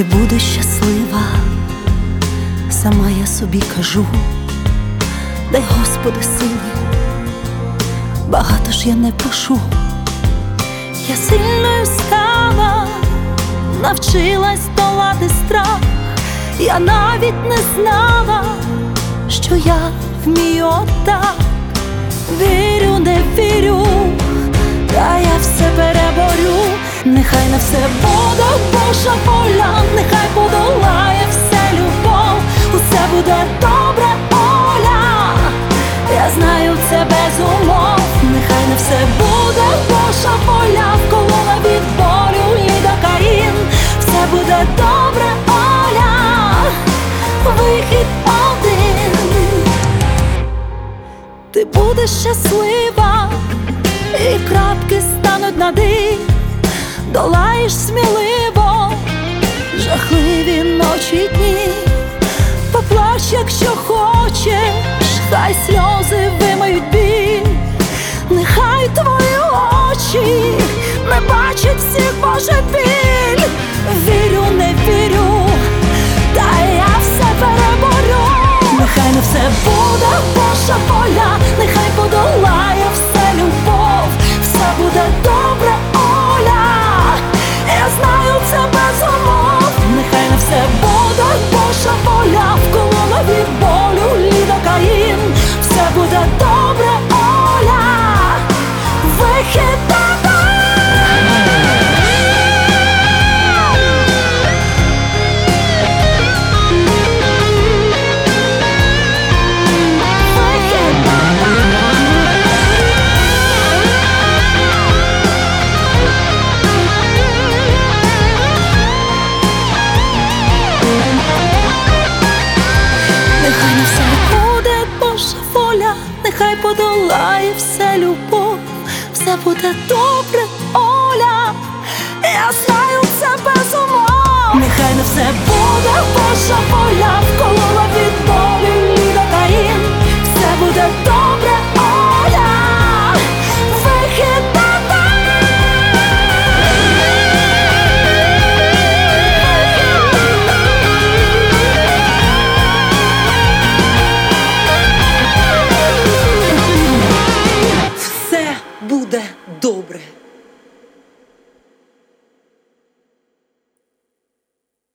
Ти будеш щаслива, сама я собі кажу, дай Господи сили, багато ж я не прошу. Я сильною стала, навчилась долати страх. Я навіть не знала, що я вмію отак. Вірю, не вірю, та я все переборю. Нехай на все буде Божа воля, нехай подолає все любов. Усе буде добре, Оля, я знаю це без умов. Нехай на все буде Божа воля, вколола від болю лідокаїн. Все буде добре, Оля, вихід один. Ти будеш щаслива, і крапки стануть на «і». Долаєш сміливо жахливі ночі й дні. Поплач, якщо хочеш, хай сльози вимиють біль. Нехай твої очі не бачать всіх Божий біль. Вірю, не вірю, та я все переборю. Нехай не все буде Божа воля, нехай подолає все любов. Все буде добре, Оля, я знаю це без умов. Нехай не все буде Божа воля, вколола від болю лідокаїн. Все буде добре, Оля, вихід один. Нехай не все буде Божа воля, нехай подолає все любов. Все буде добре, Оля, я знаю це без умов. Нехай не все буде Божа воля, вколола від болю лідокаїн. Все буде добре, Оля, вихід один. Все буде добре.